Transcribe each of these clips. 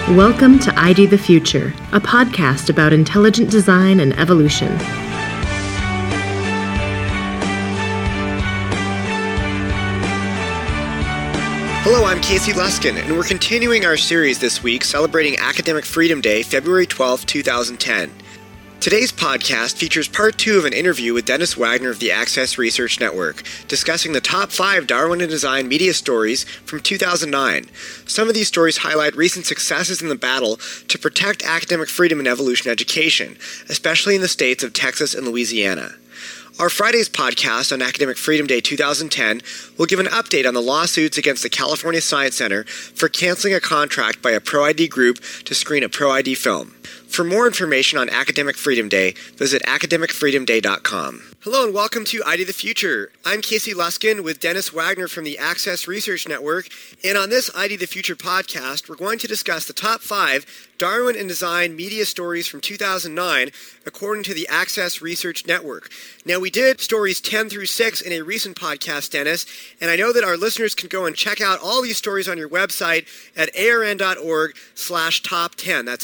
Welcome to ID the Future, a podcast about intelligent design and evolution. Hello, I'm Casey Luskin, and we're continuing our series this week celebrating Academic Freedom Day, February 12, 2010. Today's podcast features part 2 of an interview with Dennis Wagner of the Access Research Network, discussing the top 5 Darwin and design media stories from 2009. Some of these stories highlight recent successes in the battle to protect academic freedom in evolution education, especially in the states of Texas and Louisiana. Our Friday's podcast on Academic Freedom Day 2010 will give an update on the lawsuits against the California Science Center for canceling a contract by a pro-ID group to screen a pro-ID film. For more information on Academic Freedom Day, visit academicfreedomday.com. Hello and welcome to ID the Future. I'm Casey Luskin with Dennis Wagner from the Access Research Network, and on this ID the Future podcast, we're going to discuss the top 5 Darwin and design media stories from 2009, according to the Access Research Network. Now, we did stories 10 through 6 in a recent podcast, Dennis, and I know that our listeners can go and check out all these stories on your website at arn.org/top10. That's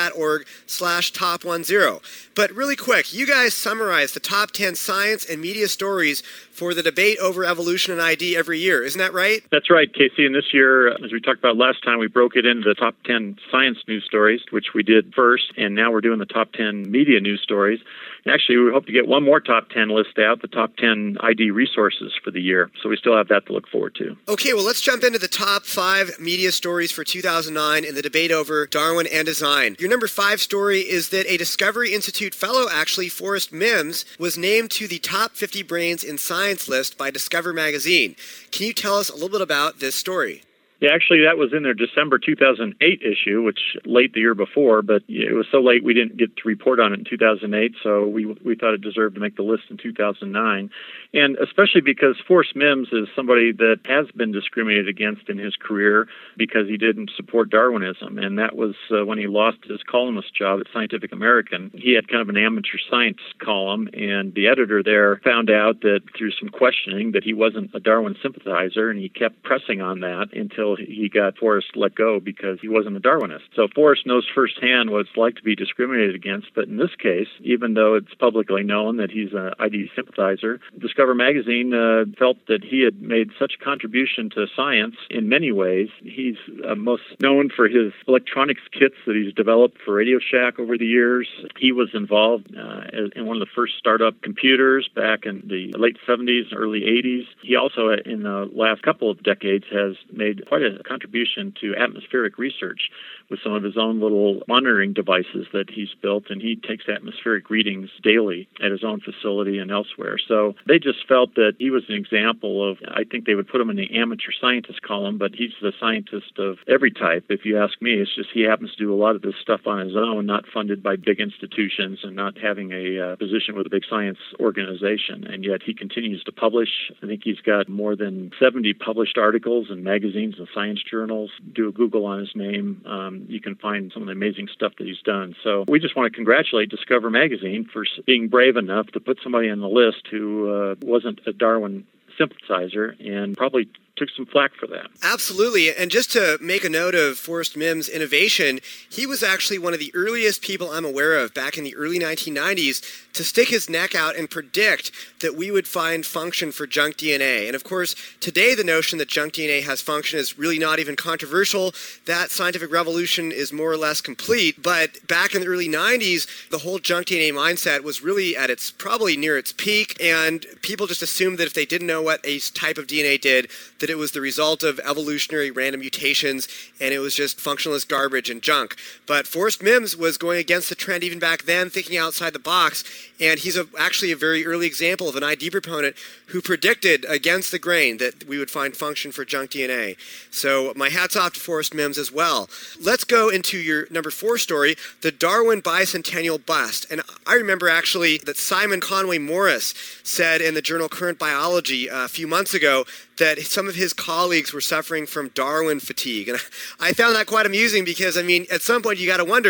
arn.org/top10. But really quick, you guys summarize the top 10 science and media stories for the debate over evolution and ID every year. Isn't that right? That's right, Casey. And this year, as we talked about last time, we broke it into the top 10 science news stories, which we did first, and now we're doing the top 10 media news stories. And actually, we hope to get one more top 10 list out, the top 10 ID resources for the year. So we still have that to look forward to. Okay, well, let's jump into the top 5 media stories for 2009 in the debate over Darwin and design. Your number 5 story is that a Discovery Institute fellow, actually, Forrest Mims, was named to the top 50 brains in science list by Discover magazine. Can you tell us a little bit about this story? Yeah, actually, that was in their December 2008 issue, which late the year before, but it was so late we didn't get to report on it in 2008, so we thought it deserved to make the list in 2009. And especially because Forrest Mims is somebody that has been discriminated against in his career because he didn't support Darwinism, and that was when he lost his columnist job at Scientific American. He had kind of an amateur science column, and the editor there found out that through some questioning that he wasn't a Darwin sympathizer, and he kept pressing on that until he got Forrest let go because he wasn't a Darwinist. So Forrest knows firsthand what it's like to be discriminated against, but in this case, even though it's publicly known that he's an ID sympathizer, Discover magazine felt that he had made such contribution to science in many ways. He's most known for his electronics kits that he's developed for Radio Shack over the years. He was involved in one of the first startup computers back in the late 70s and early 80s. He also, in the last couple of decades, has made quite a contribution to atmospheric research with some of his own little monitoring devices that he's built, and he takes atmospheric readings daily at his own facility and elsewhere. So they just felt that he was an example of, I think they would put him in the amateur scientist column, but he's the scientist of every type, if you ask me. It's just he happens to do a lot of this stuff on his own, not funded by big institutions and not having a position with a big science organization, and yet he continues to publish. I think he's got more than 70 published articles in magazines and science journals. Do a Google on his name. You can find some of the amazing stuff that he's done. So we just want to congratulate Discover magazine for being brave enough to put somebody on the list who wasn't a Darwin sympathizer and probably took some flack for that. Absolutely. And just to make a note of Forrest Mims' innovation, he was actually one of the earliest people I'm aware of back in the early 1990s to stick his neck out and predict that we would find function for junk DNA. And of course, today the notion that junk DNA has function is really not even controversial. That scientific revolution is more or less complete. But back in the early 90s, the whole junk DNA mindset was really at its, probably near its peak. And people just assumed that if they didn't know what a type of DNA did, that it was the result of evolutionary random mutations, and it was just functionalist garbage and junk. But Forrest Mims was going against the trend even back then, thinking outside the box, and he's actually a very early example of an ID proponent who predicted against the grain that we would find function for junk DNA. So my hat's off to Forrest Mims as well. Let's go into your number 4 story, the Darwin Bicentennial Bust. And I remember actually that Simon Conway Morris said in the journal Current Biology a few months ago that some of his colleagues were suffering from Darwin fatigue. And I found that quite amusing because, I mean, at some point you got to wonder,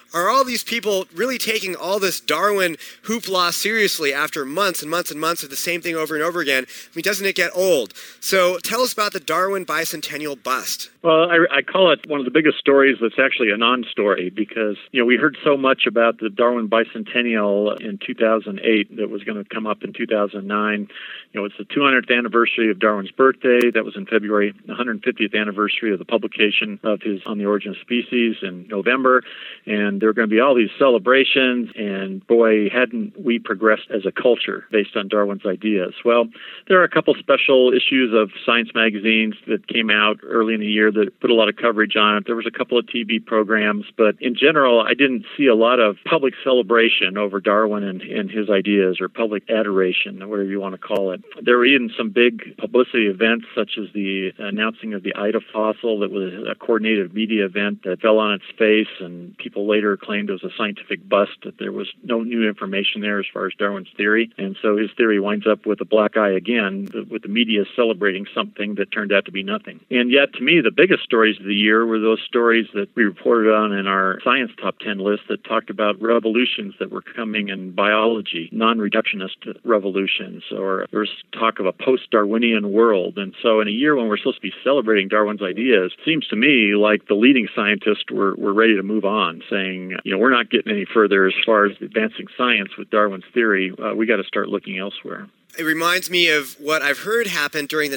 are all these people really taking all this Darwin hoopla seriously after months and months and months of the same thing over and over again? I mean, doesn't it get old? So tell us about the Darwin bicentennial bust. Well, I call it one of the biggest stories that's actually a non-story because, we heard so much about the Darwin bicentennial in 2008 that was going to come up in 2009. It's the 200th anniversary of Darwin's birthday. That was in February, the 150th anniversary of the publication of his On the Origin of Species in November. And there are going to be all these celebrations, and boy, hadn't we progressed as a culture based on Darwin's ideas. Well, there are a couple special issues of Science magazines that came out early in the year that put a lot of coverage on it. There was a couple of TV programs, but in general, I didn't see a lot of public celebration over Darwin and his ideas, or public adoration, whatever you want to call it. There were even some big publicity events, such as the announcing of the Ida fossil. That was a coordinated media event that fell on its face, and people later claimed it was a scientific bust, that there was no new information there as far as Darwin's theory. And so his theory winds up with a black eye again, with the media celebrating something that turned out to be nothing. And yet, to me, the biggest stories of the year were those stories that we reported on in our science top 10 list that talked about revolutions that were coming in biology, non-reductionist revolutions, or there was talk of a post-Darwinian world. And so in a year when we're supposed to be celebrating Darwin's ideas, it seems to me like the leading scientists were ready to move on, saying, we're not getting any further as far as advancing science with Darwin's theory. We got to start looking elsewhere. It reminds me of what I've heard happened during the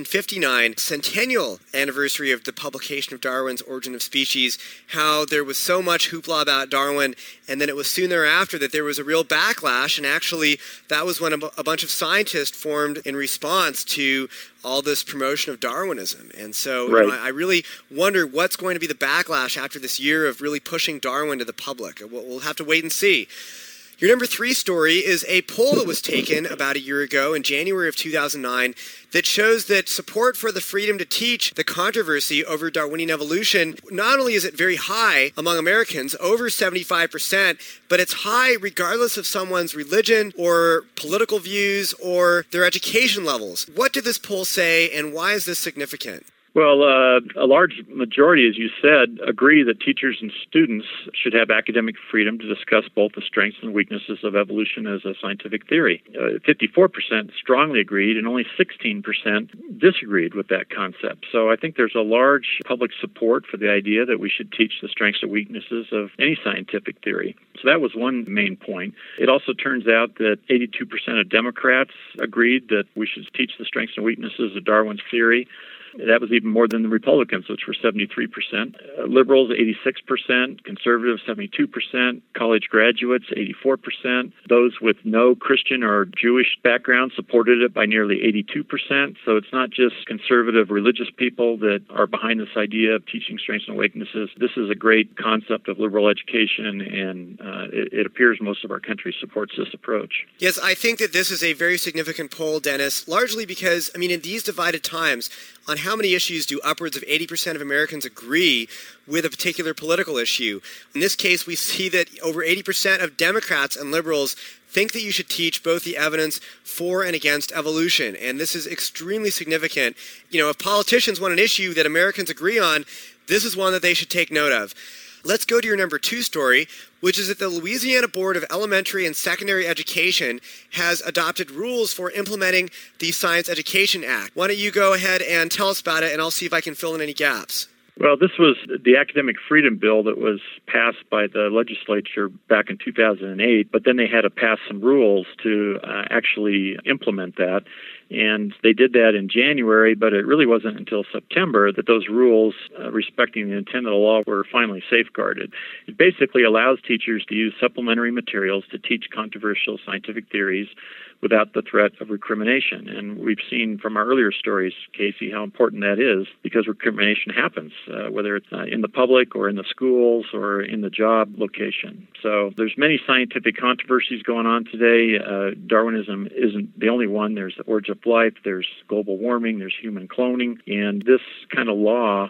1959 centennial anniversary of the publication of Darwin's Origin of Species, how there was so much hoopla about Darwin, and then it was soon thereafter that there was a real backlash, and actually that was when a bunch of scientists formed in response to all this promotion of Darwinism. And so right. I really wonder what's going to be the backlash after this year of really pushing Darwin to the public. We'll have to wait and see. Your number 3 story is a poll that was taken about a year ago in January of 2009 that shows that support for the freedom to teach the controversy over Darwinian evolution, not only is it very high among Americans, over 75%, but it's high regardless of someone's religion or political views or their education levels. What did this poll say, and why is this significant? Well, a large majority, as you said, agree that teachers and students should have academic freedom to discuss both the strengths and weaknesses of evolution as a scientific theory. 54% strongly agreed, and only 16% disagreed with that concept. So I think there's a large public support for the idea that we should teach the strengths and weaknesses of any scientific theory. So that was one main point. It also turns out that 82% of Democrats agreed that we should teach the strengths and weaknesses of Darwin's theory. That was even more than the Republicans, which were 73%. Liberals, 86%. Conservatives, 72%. College graduates, 84%. Those with no Christian or Jewish background supported it by nearly 82%. So it's not just conservative religious people that are behind this idea of teaching strengths and weaknesses. This is a great concept of liberal education, and it appears most of our country supports this approach. Yes, I think that this is a very significant poll, Dennis, largely because, in these divided times, on how many issues do upwards of 80% of Americans agree with a particular political issue? In this case, we see that over 80% of Democrats and liberals think that you should teach both the evidence for and against evolution. And this is extremely significant. If politicians want an issue that Americans agree on, this is one that they should take note of. Let's go to your number 2 story, which is that the Louisiana Board of Elementary and Secondary Education has adopted rules for implementing the Science Education Act. Why don't you go ahead and tell us about it, and I'll see if I can fill in any gaps. Well, this was the academic freedom bill that was passed by the legislature back in 2008, but then they had to pass some rules to actually implement that. And they did that in January, but it really wasn't until September that those rules respecting the intent of the law were finally safeguarded. It basically allows teachers to use supplementary materials to teach controversial scientific theories without the threat of recrimination. And we've seen from our earlier stories, Casey, how important that is, because recrimination happens, whether it's in the public or in the schools or in the job location. So there's many scientific controversies going on today. Darwinism isn't the only one. There's the origin of life, there's global warming, there's human cloning, and this kind of law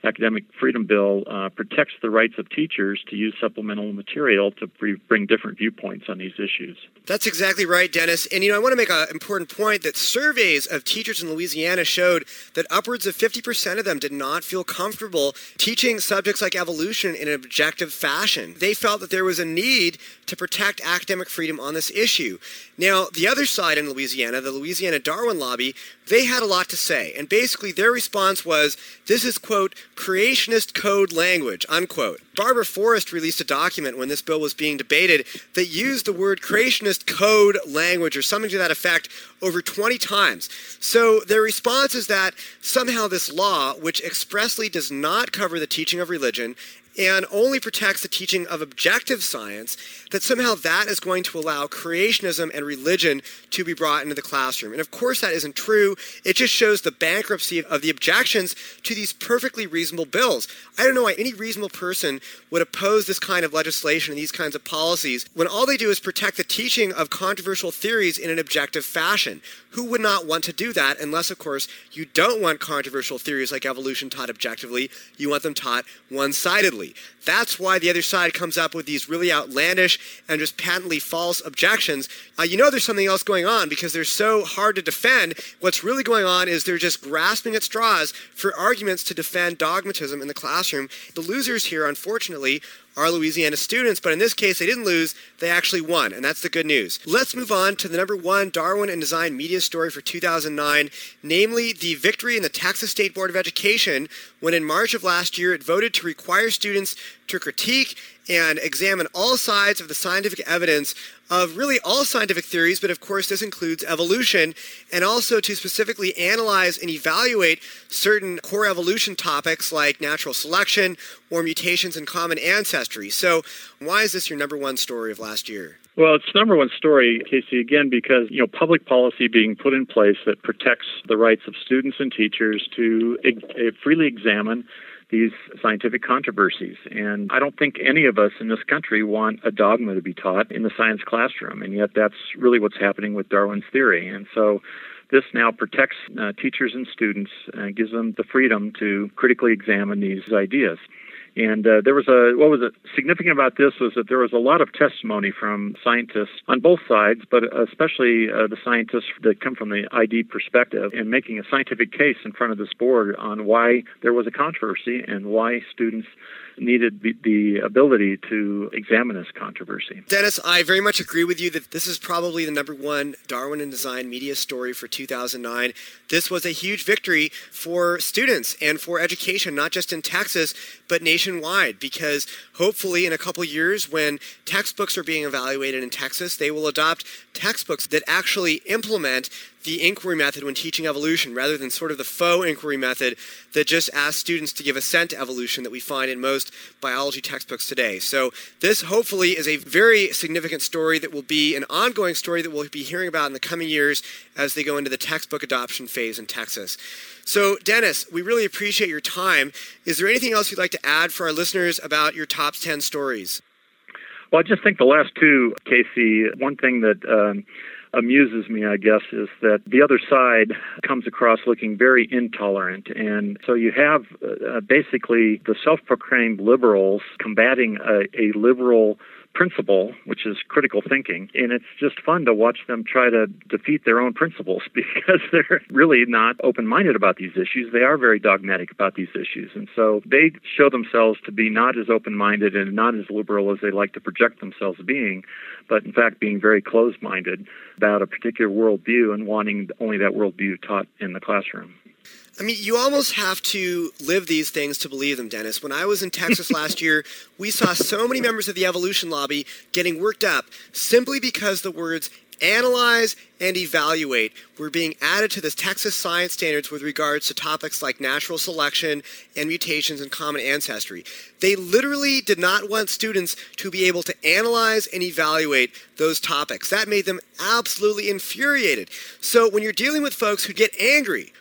Academic Freedom Bill protects the rights of teachers to use supplemental material to bring different viewpoints on these issues. That's exactly right, Dennis. And, I want to make an important point that surveys of teachers in Louisiana showed that upwards of 50% of them did not feel comfortable teaching subjects like evolution in an objective fashion. They felt that there was a need to protect academic freedom on this issue. Now, the other side in Louisiana, the Louisiana Darwin lobby, they had a lot to say. And basically their response was, this is, quote, creationist code language, unquote. Barbara Forrest released a document when this bill was being debated that used the word creationist code language or something to that effect over 20 times. So their response is that somehow this law, which expressly does not cover the teaching of religion and only protects the teaching of objective science, that somehow that is going to allow creationism and religion to be brought into the classroom. And of course that isn't true. It just shows the bankruptcy of the objections to these perfectly reasonable bills. I don't know why any reasonable person would oppose this kind of legislation and these kinds of policies when all they do is protect the teaching of controversial theories in an objective fashion. Who would not want to do that unless, of course, you don't want controversial theories like evolution taught objectively. You want them taught one-sidedly. That's why the other side comes up with these really outlandish and just patently false objections. There's something else going on because they're so hard to defend. What's really going on is they're just grasping at straws for arguments to defend dogmatism in the classroom. The losers here, unfortunately, are Louisiana students, but in this case, they didn't lose, they actually won, and that's the good news. Let's move on to the number one Darwin and Design media story for 2009, namely the victory in the Texas State Board of Education when in March of last year it voted to require students to critique and examine all sides of the scientific evidence of really all scientific theories, but of course this includes evolution, and also to specifically analyze and evaluate certain core evolution topics like natural selection or mutations in common ancestry. So why is this your number one story of last year? Well, it's the number one story, Casey, again, because, public policy being put in place that protects the rights of students and teachers to freely examine these scientific controversies. And I don't think any of us in this country want a dogma to be taught in the science classroom, and yet that's really what's happening with Darwin's theory. And so this now protects teachers and students and gives them the freedom to critically examine these ideas. And what was significant about this was that there was a lot of testimony from scientists on both sides, but especially the scientists that come from the ID perspective, in making a scientific case in front of this board on why there was a controversy and why students needed the ability to examine this controversy. Dennis, I very much agree with you that this is probably the number one Darwin and Design media story for 2009. This was a huge victory for students and for education, not just in Texas, but nationwide, because hopefully in a couple years when textbooks are being evaluated in Texas, they will adopt textbooks that actually implement the inquiry method when teaching evolution, rather than sort of the faux inquiry method that just asks students to give assent to evolution that we find in most biology textbooks today. So this hopefully is a very significant story that will be an ongoing story that we'll be hearing about in the coming years as they go into the textbook adoption phase in Texas. So Dennis, we really appreciate your time. Is there anything else you'd like to add for our listeners about your top 10 stories? Well, I just think the last two, Casey, one thing that amuses me, I guess, is that the other side comes across looking very intolerant. And so you have basically the self-proclaimed liberals combating a liberal principle, which is critical thinking. And it's just fun to watch them try to defeat their own principles because they're really not open-minded about these issues. They are very dogmatic about these issues. And so they show themselves to be not as open-minded and not as liberal as they like to project themselves being, but in fact being very closed-minded about a particular worldview and wanting only that worldview taught in the classroom. I mean, you almost have to live these things to believe them, Dennis. When I was in Texas last year, we saw so many members of the evolution lobby getting worked up simply because the words analyze and evaluate were being added to the Texas science standards with regards to topics like natural selection and mutations in common ancestry. They literally did not want students to be able to analyze and evaluate those topics. That made them absolutely infuriated. So when you're dealing with folks who get angry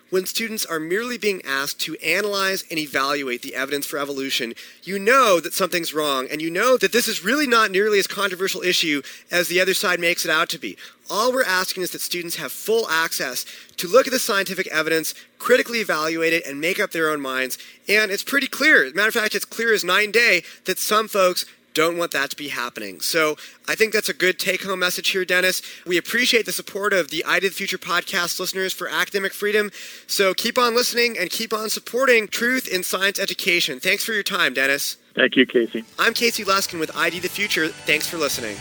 when students are merely being asked to analyze and evaluate the evidence for evolution, you know that something's wrong, and you know that this is really not nearly as controversial issue as the other side makes it out to be. All we're asking is that students have full access to look at the scientific evidence, critically evaluate it, and make up their own minds. And it's pretty clear. As a matter of fact, it's clear as night and day that some folks don't want that to be happening. So I think that's a good take-home message here, Dennis. We appreciate the support of the ID the Future podcast listeners for academic freedom. So keep on listening and keep on supporting truth in science education. Thanks for your time, Dennis. Thank you, Casey. I'm Casey Luskin with ID the Future. Thanks for listening.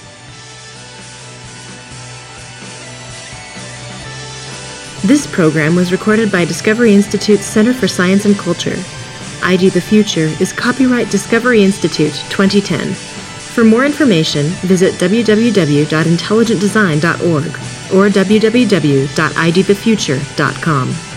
This program was recorded by Discovery Institute's Center for Science and Culture. ID the Future is copyright Discovery Institute 2010. For more information, visit www.intelligentdesign.org or www.idthefuture.com.